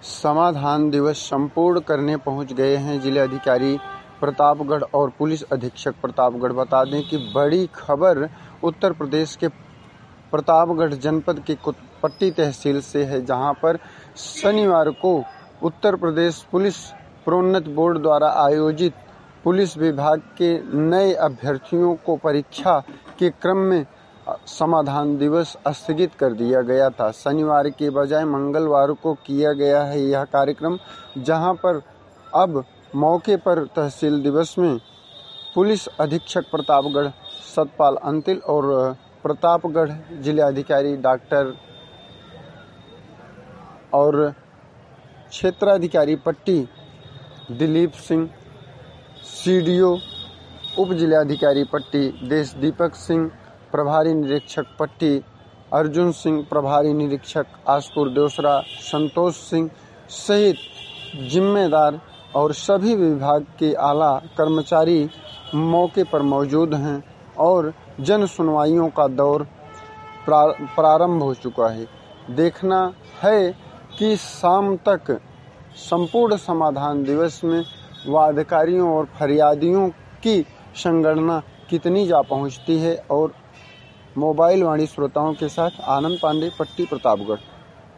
समाधान दिवस संपूर्ण करने पहुंच गए हैं जिलाधिकारी प्रतापगढ़ और पुलिस अधीक्षक प्रतापगढ़। बता दें कि बड़ी खबर उत्तर प्रदेश के प्रतापगढ़ जनपद के पट्टी तहसील से है, जहां पर शनिवार को उत्तर प्रदेश पुलिस प्रोन्नत बोर्ड द्वारा आयोजित पुलिस विभाग के नए अभ्यर्थियों को परीक्षा के क्रम में समाधान दिवस स्थगित कर दिया गया था। शनिवार के बजाय मंगलवार को किया गया है यह कार्यक्रम, जहां पर अब मौके पर तहसील दिवस में पुलिस अधीक्षक प्रतापगढ़ सतपाल अंतिल और प्रतापगढ़ जिलाधिकारी डॉक्टर और क्षेत्राधिकारी पट्टी दिलीप सिंह, सीडीओ उप जिलाधिकारी पट्टी देशदीपक सिंह, प्रभारी निरीक्षक पट्टी अर्जुन सिंह, प्रभारी निरीक्षक आसपुर देवसरा संतोष सिंह सहित जिम्मेदार और सभी विभाग के आला कर्मचारी मौके पर मौजूद हैं और जन सुनवाइयों का दौर प्रारंभ हो चुका है। देखना है कि शाम तक संपूर्ण समाधान दिवस में वादकारियों और फरियादियों की संगणना कितनी जा पहुंचती है। और मोबाइल वाणी श्रोताओं के साथ आनंद पांडे, पट्टी प्रतापगढ़।